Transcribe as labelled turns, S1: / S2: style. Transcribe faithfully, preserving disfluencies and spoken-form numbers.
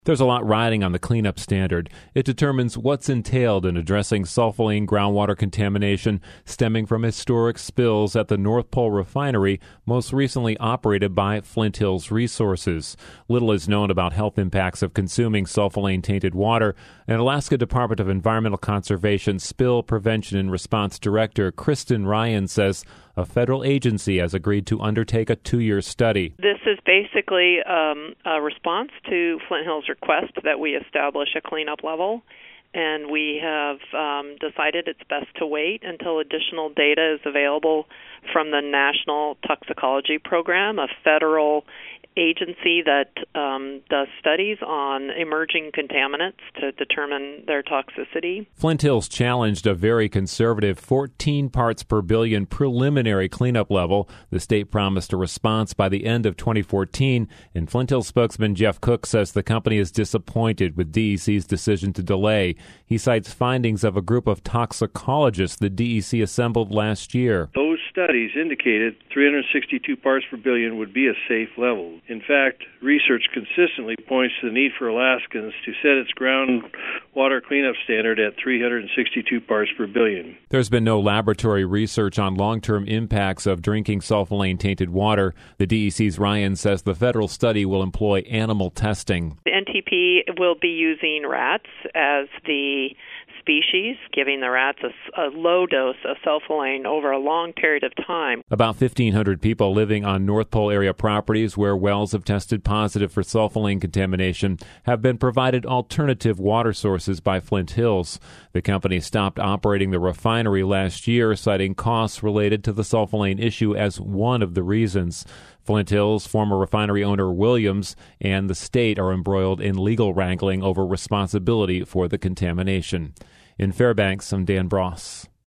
S1: There's a lot riding on the cleanup standard. It determines what's entailed in addressing sulfoline groundwater contamination stemming from historic spills at the North Pole refinery, most recently operated by Flint Hills Resources. Little is known about health impacts of consuming sulfoline-tainted water, and Alaska Department of Environmental Conservation Spill Prevention and Response Director Kristen Ryan says a federal agency has agreed to undertake a two-year study.
S2: This is basically um, a response to Flint Hills' request that we establish a cleanup level, and we have um, decided it's best to wait until additional data is available from the National Toxicology Program, a federal agency that um, does studies on emerging contaminants to determine their toxicity.
S1: Flint Hills challenged a very conservative fourteen parts per billion preliminary cleanup level. The state promised a response by the end of twenty fourteen, and Flint Hills spokesman Jeff Cook says the company is disappointed with D E C's decision to delay. He cites findings of a group of toxicologists the D E C assembled last year.
S3: Those studies indicated three hundred sixty-two parts per billion would be a safe level. In fact, research consistently points to the need for Alaskans to set its groundwater cleanup standard at three hundred sixty-two parts per billion.
S1: There's been no laboratory research on long-term impacts of drinking sulfoline-tainted water. The D E C's Ryan says the federal study will employ animal testing.
S2: The N T P will be using rats as the species, giving the rats a, a low dose of sulfoline over a long period of time.
S1: About fifteen hundred people living on North Pole area properties where wells have tested positive for sulfoline contamination have been provided alternative water sources by Flint Hills. The company stopped operating the refinery last year, citing costs related to the sulfoline issue as one of the reasons. Flint Hills, former refinery owner Williams, and the state are embroiled in legal wrangling over responsibility for the contamination. In Fairbanks, I'm Dan Bross.